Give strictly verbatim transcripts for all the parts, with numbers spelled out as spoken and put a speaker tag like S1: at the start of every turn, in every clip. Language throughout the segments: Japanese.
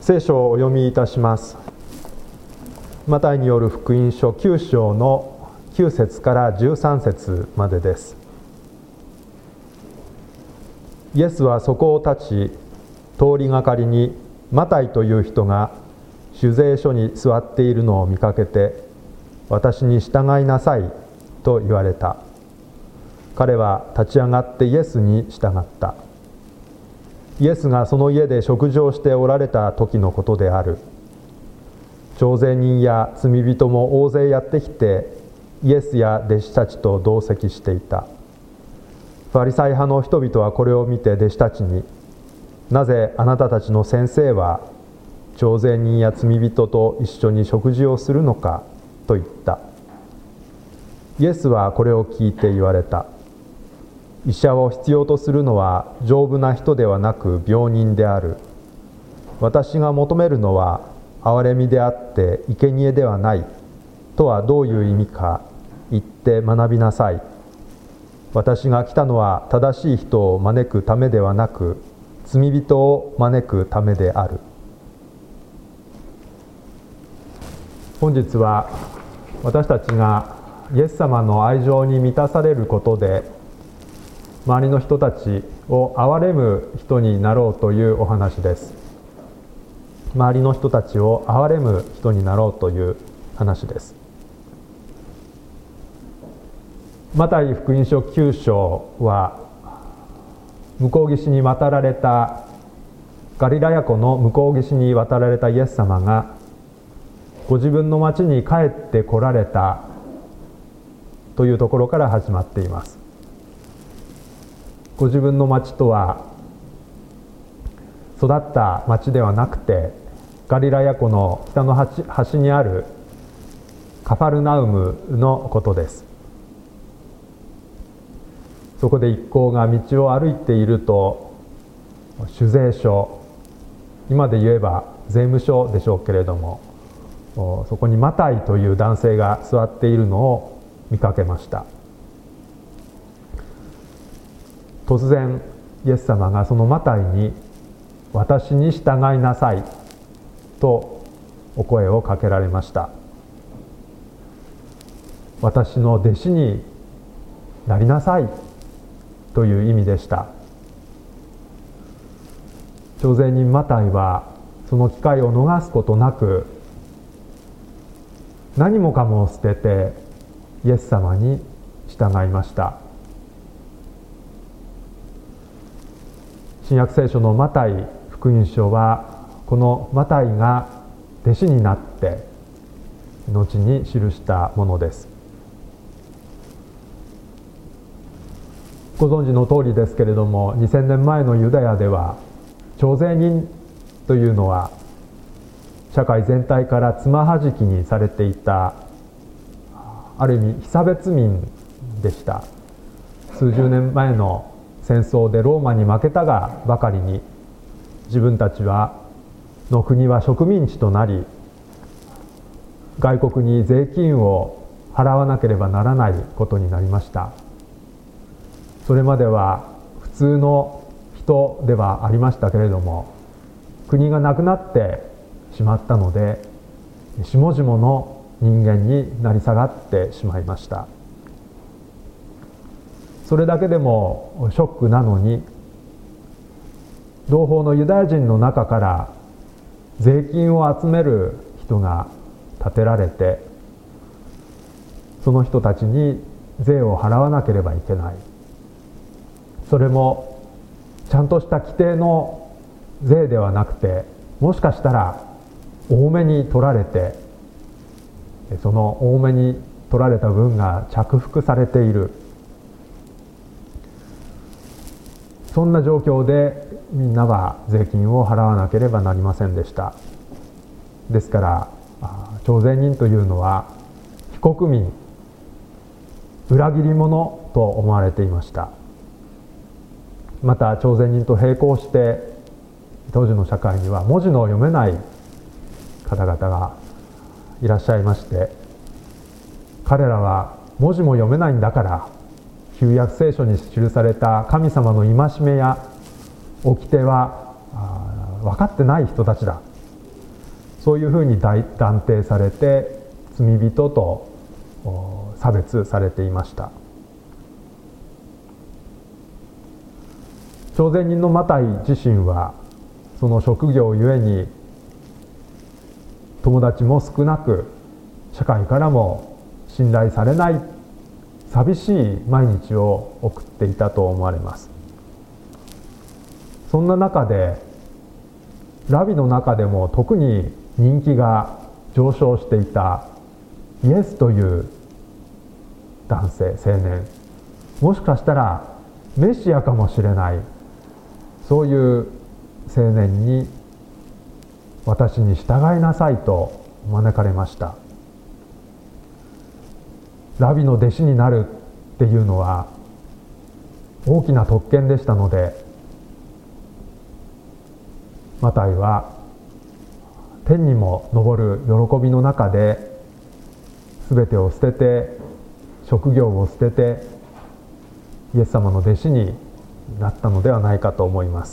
S1: 聖書をお読みいたします。マタイによる福音書きゅう章のきゅう節からじゅうさん節までです。イエスはそこを立ち、通りがかりにマタイという人が酒税所に座っているのを見かけて、私に従いなさいと言われた。彼は立ち上がってイエスに従った。イエスがその家で食事をしておられた時のことである。徴税人や罪人も大勢やってきて、イエスや弟子たちと同席していた。ファリサイ派の人々はこれを見て弟子たちに、なぜあなたたちの先生は徴税人や罪人と一緒に食事をするのかと言った。イエスはこれを聞いて言われた。医者を必要とするのは丈夫な人ではなく病人である。私が求めるのは憐れみであって生贄ではないとはどういう意味か言って学びなさい。私が来たのは正しい人を招くためではなく罪人を招くためである。本日は私たちがイエス様の愛情に満たされることで周りの人たちを憐れむ人になろうというお話です。周りの人たちを憐れむ人になろうという話です。マタイ福音書きゅう章は向こう岸に渡られたガリラヤ湖の向こう岸に渡られたイエス様がご自分の町に帰って来られたというところから始まっています。ご自分の町とは育った町ではなくて、ガリラヤ湖の北の端にあるカファルナウムのことです。そこで一行が道を歩いていると、酒税所、今で言えば税務署でしょうけれども、そこにマタイという男性が座っているのを見かけました。突然イエス様がそのマタイに「私に従いなさい」とお声をかけられました。私の弟子になりなさいという意味でした。徴税人マタイはその機会を逃すことなく、何もかも捨ててイエス様に従いました。新約聖書のマタイ福音書は、このマタイが弟子になって後に記したものです。ご存知の通りですけれども、にせんねんまえのユダヤでは徴税人というのは社会全体からつまはじきにされていた、ある意味被差別民でした。数十年前の戦争でローマに負けたがばかりに、自分たちはの国は植民地となり、外国に税金を払わなければならないことになりました。それまでは普通の人ではありましたけれども、国がなくなってしまったので、下々の人間になり下がってしまいました。それだけでもショックなのに、同胞のユダヤ人の中から税金を集める人が立てられて、その人たちに税を払わなければいけない。それもちゃんとした規定の税ではなくて、もしかしたら多めに取られて、その多めに取られた分が着服されている。そんな状況でみんなは税金を払わなければなりませんでした。ですから徴税人というのは非国民、裏切り者と思われていました。また徴税人と並行して当時の社会には文字の読めない方々がいらっしゃいまして、彼らは文字も読めないんだから旧約聖書に記された神様の戒めや掟は分かってない人たちだそういうふうに断定されて罪人と差別されていました。徴税人のマタイ自身はその職業ゆえに友達も少なく、社会からも信頼されない寂しい毎日を送っていたと思われます。そんな中でラビの中でも特に人気が上昇していたイエスという男性青年、もしかしたらメシアかもしれない、そういう青年に私に従いなさいと招かれました。ラビの弟子になるっていうのは大きな特権でしたので、マタイは天にも昇る喜びの中で全てを捨てて、職業を捨ててイエス様の弟子になったのではないかと思います。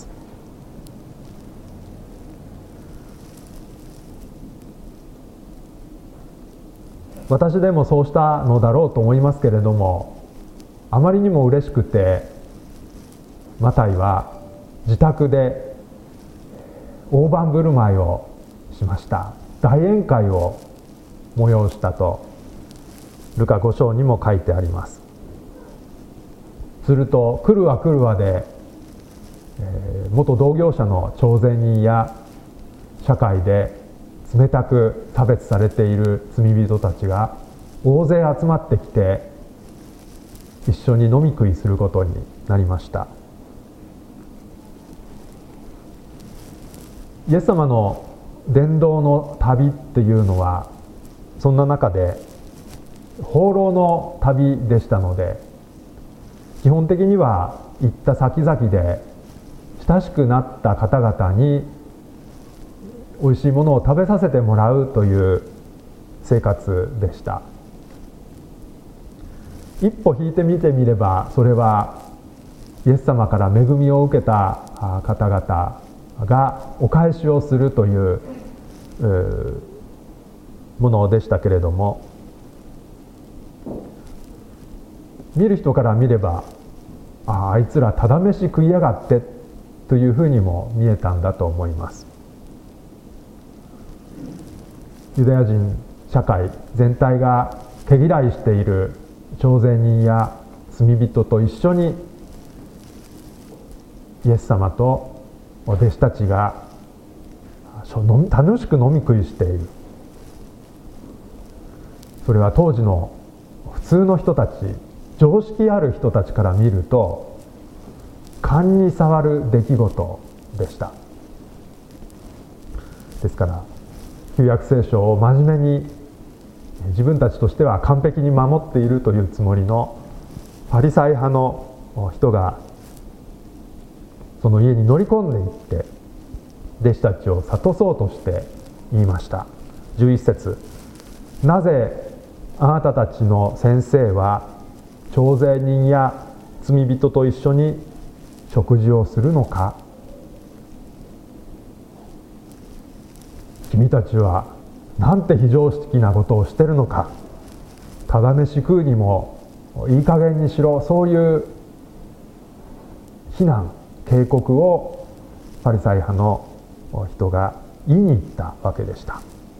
S1: 私でもそうしたのだろうと思いますけれども、あまりにも嬉しくてマタイは自宅で大盤振る舞いをしました。大宴会を催したとルカご章にも書いてあります。すると来るわ来るわで、えー、元同業者の徴税人や社会で冷たく差別されている罪人たちが大勢集まってきて一緒に飲み食いすることになりました。イエス様の伝道の旅っていうのはそんな中で放浪の旅でしたので、基本的には行った先々で親しくなった方々においしいものを食べさせてもらうという生活でした。一歩引いてみてみれば、それはイエス様から恵みを受けた方々がお返しをするというものでしたけれども、見る人から見れば、ああ、あいつらただ飯食いやがってというふうにも見えたんだと思います。ユダヤ人社会全体が毛嫌いしている徴税人や罪人と一緒にイエス様とお弟子たちが楽しく飲み食いしている。それは当時の普通の人たち、常識ある人たちから見ると勘に触る出来事でした。ですから旧約聖書を真面目に自分たちとしては完璧に守っているというつもりのパリサイ派の人がその家に乗り込んでいって弟子たちを諭そうとして言いました。じゅういち節、なぜあなたたちの先生は徴税人や罪人と一緒に食事をするのか。君たちはなんて非常識なことをしてるのか。ただ飯食うにもいい加減にしろ。そういう非難警告をパリサイ派の人が言いに行ったわけでした。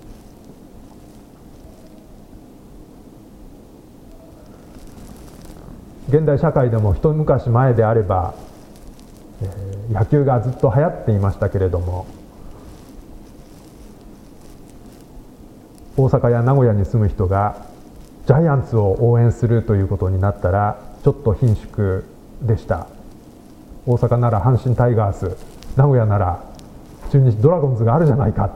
S1: 現代社会でも一昔前であれば、えー、野球がずっと流行っていましたけれども、大阪や名古屋に住む人がジャイアンツを応援するということになったらちょっと顰蹙でした。大阪なら阪神タイガース、名古屋なら中日ドラゴンズがあるじゃないか、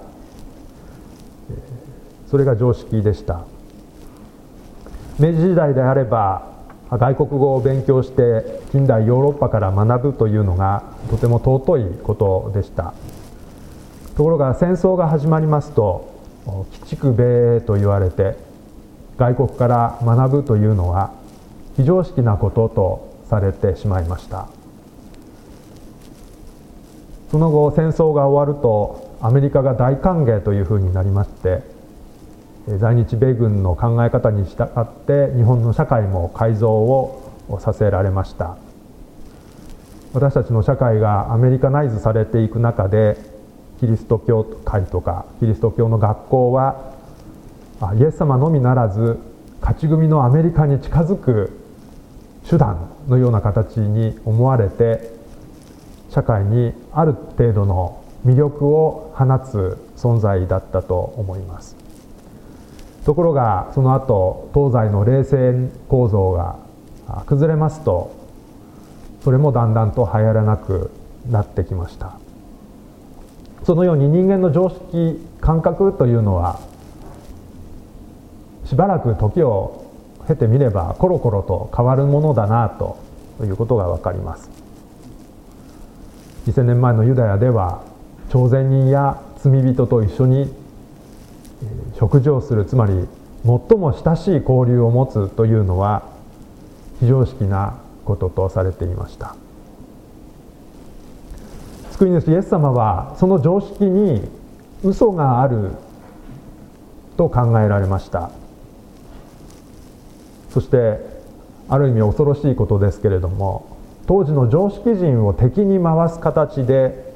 S1: それが常識でした。明治時代であれば外国語を勉強して近代ヨーロッパから学ぶというのがとても尊いことでした。ところが戦争が始まりますと鬼畜米英と言われて外国から学ぶというのは非常識なこととされてしまいました。その後戦争が終わるとアメリカが大歓迎というふうになりまして、在日米軍の考え方に従って日本の社会も改造をさせられました。私たちの社会がアメリカナイズされていく中で、キリスト教会とかキリスト教の学校はイエス様のみならず勝ち組のアメリカに近づく手段のような形に思われて、社会にある程度の魅力を放つ存在だったと思います。ところがその後東西の冷戦構造が崩れますと、それもだんだんと流行らなくなってきました。そのように人間の常識感覚というのはしばらく時を経てみればコロコロと変わるものだなということが分かります。にせんねんまえのユダヤでは朝鮮人や罪人と一緒に食事をする、つまり最も親しい交流を持つというのは非常識なこととされていました。救い主イエス様はその常識に嘘があると考えられました。そしてある意味恐ろしいことですけれども、当時の常識人を敵に回す形で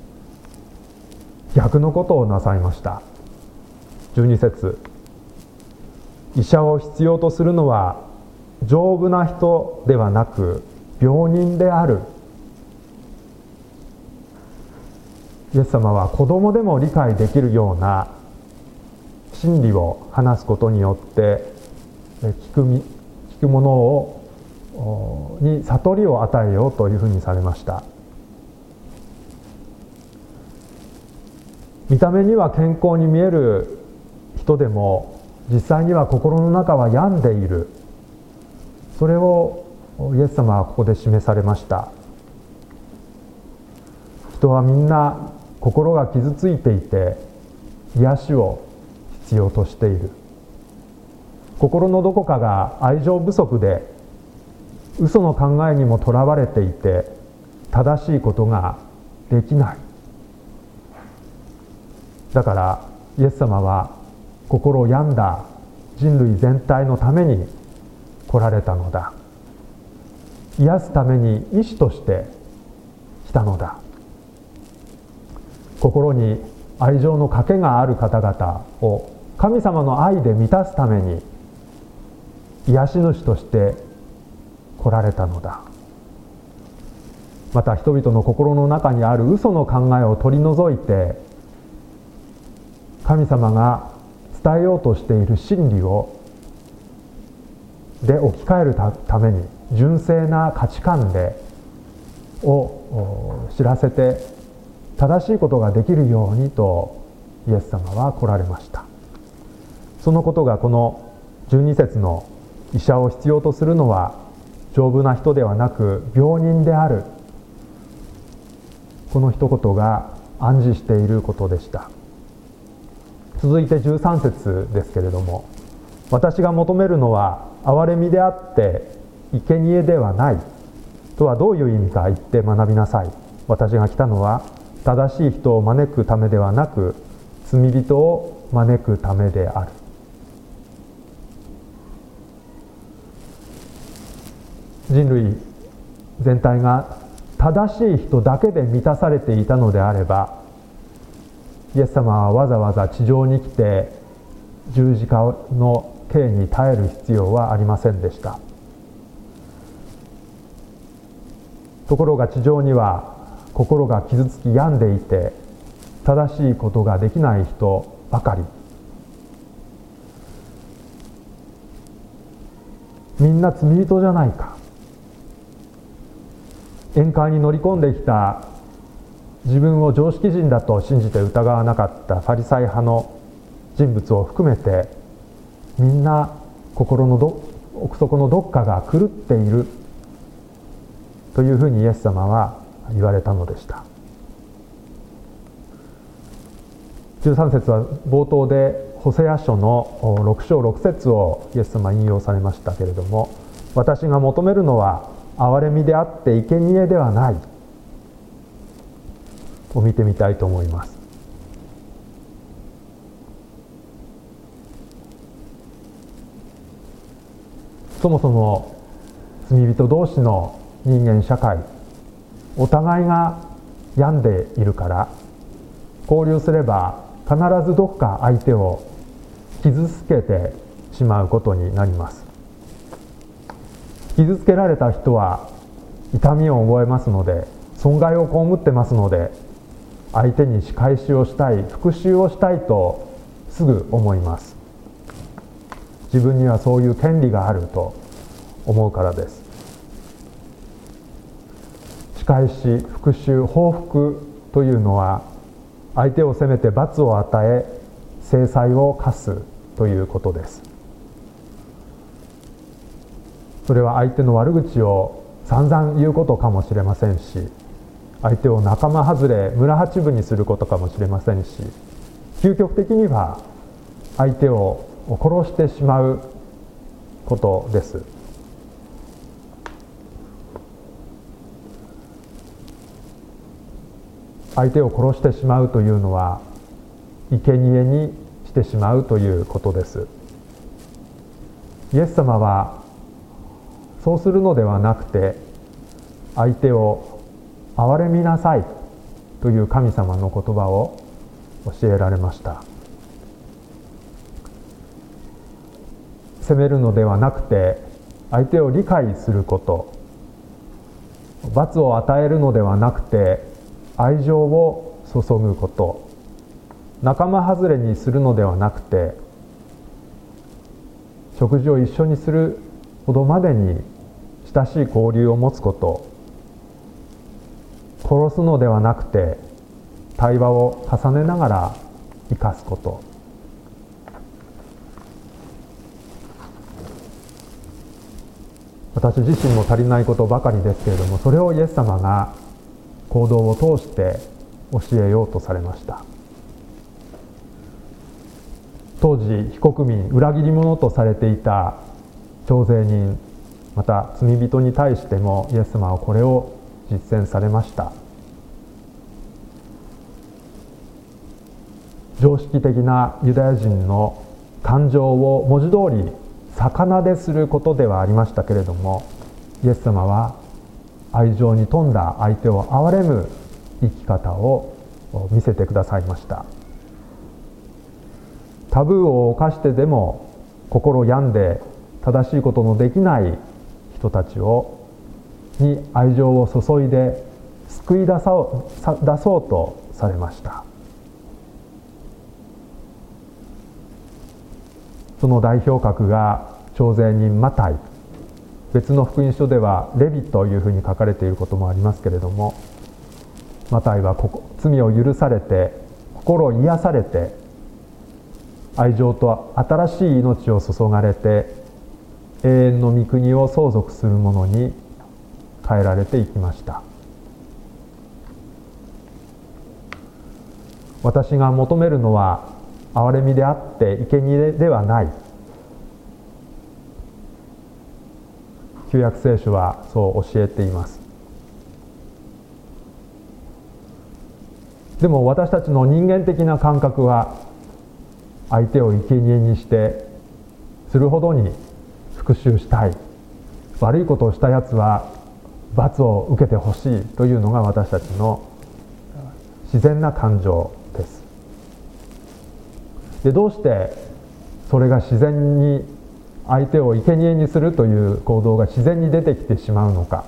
S1: 逆のことをなさいました。じゅうに節、医者を必要とするのは丈夫な人ではなく病人である。イエス様は子供でも理解できるような真理を話すことによって聞く、聞くものをに悟りを与えようというふうにされました。見た目には健康に見える人でも実際には心の中は病んでいる。それをイエス様はここで示されました。人はみんな心が傷ついていて癒しを必要としている。心のどこかが愛情不足で嘘の考えにもとらわれていて正しいことができない。だからイエス様は心を病んだ人類全体のために来られたのだ。癒すために医師として来たのだ。心に愛情の賭けがある方々を神様の愛で満たすために癒し主として来られたのだ。また人々の心の中にある嘘の考えを取り除いて、神様が伝えようとしている真理をで置き換えるために純正な価値観でを知らせて正しいことができるようにとイエス様は来られました。そのことがこのじゅうに節の医者を必要とするのは丈夫な人ではなく病人である、この一言が暗示していることでした。続いてじゅうさん節ですけれども、私が求めるのは憐れみであって生贄ではないとはどういう意味か言って学びなさい。私が来たのは正しい人を招くためではなく罪人を招くためである。人類全体が正しい人だけで満たされていたのであれば、イエス様はわざわざ地上に来て十字架の刑に耐える必要はありませんでした。ところが地上には心が傷つき病んでいて正しいことができない人ばかり。みんな罪人じゃないか。宴会に乗り込んできた自分を常識人だと信じて疑わなかったファリサイ派の人物を含めて、みんな心のど奥底のどっかが狂っているというふうにイエス様は言われたのでした。じゅうさん節は冒頭でホセア書のろく章ろく節をイエス様は引用されましたけれども、私が求めるのは憐れみであって生贄ではないを見てみたいと思います。 そもそも罪人同士の人間社会、お互いが病んでいるから、交流すれば必ずどこか相手を傷つけてしまうことになります。傷つけられた人は痛みを覚えますので、損害を被ってますので、相手に仕返しをしたい、復讐をしたいとすぐ思います。自分にはそういう権利があると思うからです。仕返し、復讐、報復というのは、相手を責めて罰を与え、制裁を科すということです。それは相手の悪口を散々言うことかもしれませんし、相手を仲間外れ、村八分にすることかもしれませんし、究極的には相手を殺してしまうことです。相手を殺してしまうというのは、生贄にしてしまうということです。イエス様はそうするのではなくて、相手を憐れみなさいという神様の言葉を教えられました。責めるのではなくて、相手を理解すること、罰を与えるのではなくて、愛情を注ぐこと、仲間外れにするのではなくて、食事を一緒にするほどまでに親しい交流を持つこと、殺すのではなくて対話を重ねながら生かすこと、私自身も足りないことばかりですけれども、それをイエス様が行動を通して教えようとされました。当時非国民、裏切り者とされていた徴税人、また罪人に対してもイエス様はこれを実践されました。常識的なユダヤ人の感情を文字通り逆なですることではありましたけれども、イエス様は愛情に富んだ相手を憐れむ生き方を見せてくださいました。タブーを犯してでも心病んで正しいことのできない人たちをに愛情を注いで救い出そう出そうとされました。その代表格が徴税人マタイ、別の福音書ではレビというふうに書かれていることもありますけれども、マタイはここ罪を許されて心を癒されて愛情と新しい命を注がれて永遠の御国を相続するものに変えられていきました。私が求めるのは憐れみであって生贄ではない。旧約聖書はそう教えています。でも私たちの人間的な感覚は、相手を生贄にしてするほどに復讐したい、悪いことをしたやつは罰を受けてほしいというのが私たちの自然な感情です。で、どうしてそれが自然に相手を生贄にするという行動が自然に出てきてしまうのか。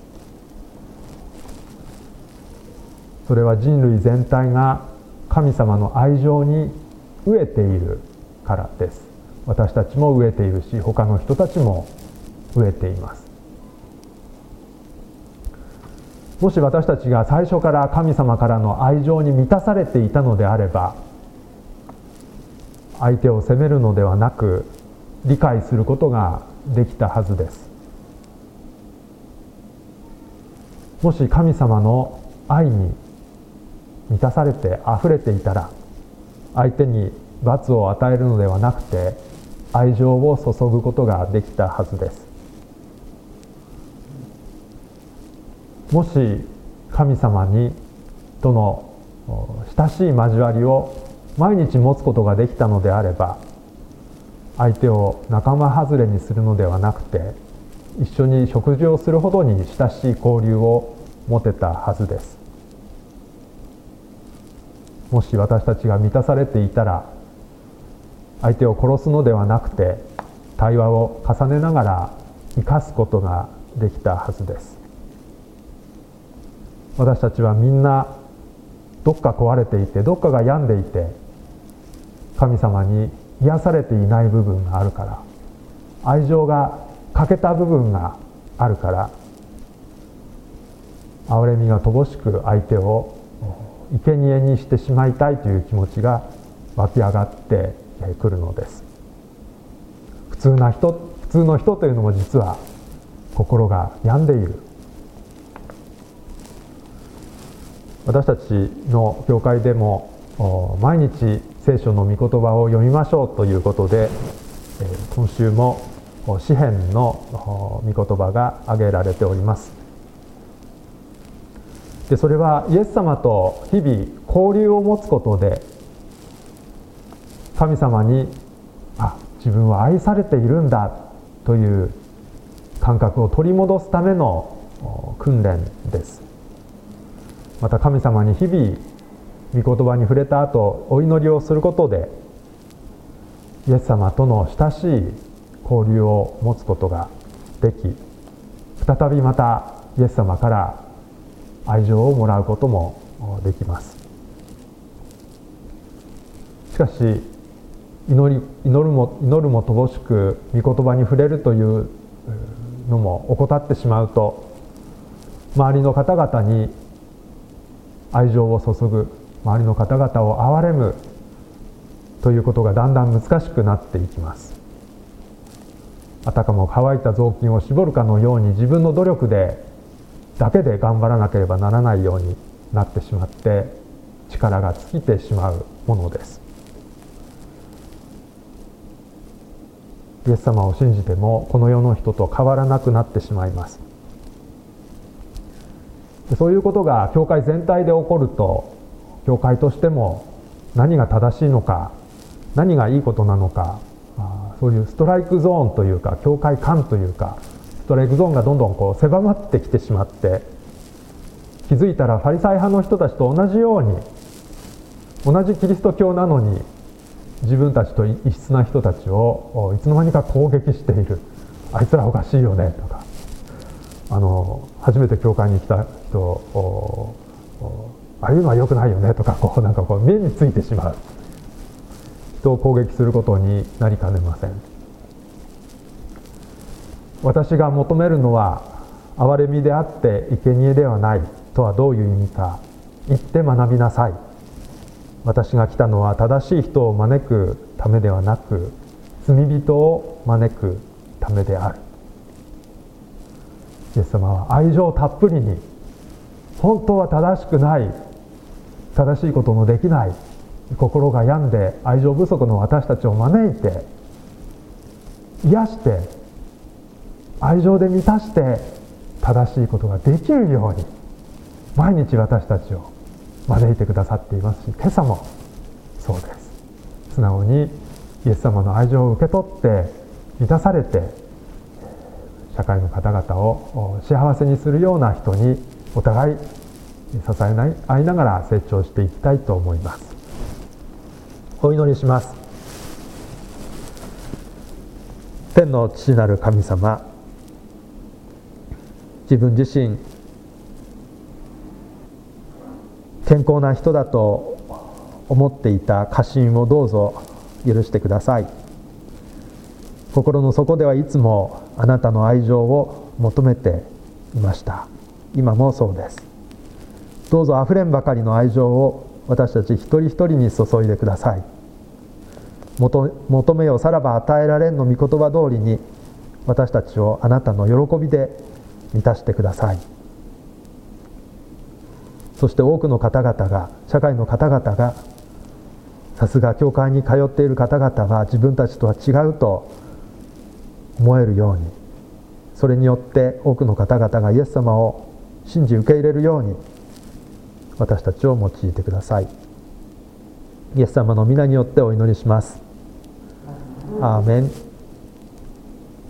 S1: それは人類全体が神様の愛情に飢えているからです。私たちも飢えているし、他の人たちも飢えています。もし私たちが最初から神様からの愛情に満たされていたのであれば、相手を責めるのではなく理解することができたはずです。もし神様の愛に満たされてあふれていたら、相手に罰を与えるのではなくて愛情を注ぐことができたはずです。もし神様にとの親しい交わりを毎日持つことができたのであれば、 相手を仲間外れにするのではなくて、一緒に食事をするほどに親しい交流を持てたはずです。もし私たちが満たされていたら、相手を殺すのではなくて対話を重ねながら生かすことができたはずです。私たちはみんなどっか壊れていて、どっかが病んでいて、神様に癒されていない部分があるから、愛情が欠けた部分があるから、憐れみが乏しく相手を生贄にしてしまいたいという気持ちが湧き上がってくるのです。普通な人、普通の人というのも実は心が病んでいる。私たちの教会でも毎日聖書の御言葉を読みましょうということで、今週も詩編の御言葉が挙げられております。でそれはイエス様と日々交流を持つことで、神様にあ自分は愛されているんだという感覚を取り戻すための訓練です。また神様に日々御言葉に触れた後、お祈りをすることでイエス様との親しい交流を持つことができ、再びまたイエス様から愛情をもらうこともできます。しかし祈り、祈るも、祈るも乏しく御言葉に触れるというのも怠ってしまうと、周りの方々に愛情を注ぐ、周りの方々を憐れむということがだんだん難しくなっていきます。あたかも乾いた雑巾を絞るかのように、自分の努力でだけで頑張らなければならないようになってしまって、力が尽きてしまうものです。イエス様を信じてもこの世の人と変わらなくなってしまいます。そういうことが教会全体で起こると、教会としても何が正しいのか、何がいいことなのか、そういうストライクゾーンというか、教会観というか、ストライクゾーンがどんどんこう狭まってきてしまって、気づいたらファリサイ派の人たちと同じように、同じキリスト教なのに自分たちと異質な人たちをいつの間にか攻撃している。あいつらおかしいよねとか、あの初めて教会に来た人、ああいうのは良くないよねとか、こうなんかこう目についてしまう、人を攻撃することになりかねません。私が求めるのは憐れみであって生贄ではないとはどういう意味か、言って学びなさい。私が来たのは正しい人を招くためではなく、罪人を招くためである。イエス様は愛情たっぷりに、本当は正しくない、正しいことのできない、心が病んで愛情不足の私たちを招いて、癒して、愛情で満たして正しいことができるように、毎日私たちを招いてくださっていますし、今朝もそうです。素直にイエス様の愛情を受け取って満たされて、社会の方々を幸せにするような人にお互い支え合いながら成長していきたいと思います。お祈りします。天の父なる神様、自分自身健康な人だと思っていた過信をどうぞ許してください。心の底ではいつもあなたの愛情を求めていました。今もそうです。どうぞあふれんばかりの愛情を私たち一人一人に注いでください。求めよさらば与えられんの御言葉通りに、私たちをあなたの喜びで満たしてください。そして多くの方々が、社会の方々が、さすが教会に通っている方々は自分たちとは違うと思えるように、それによって多くの方々がイエス様を信じ受け入れるように、私たちを用いてください。イエス様の皆によってお祈りします。 アーメン。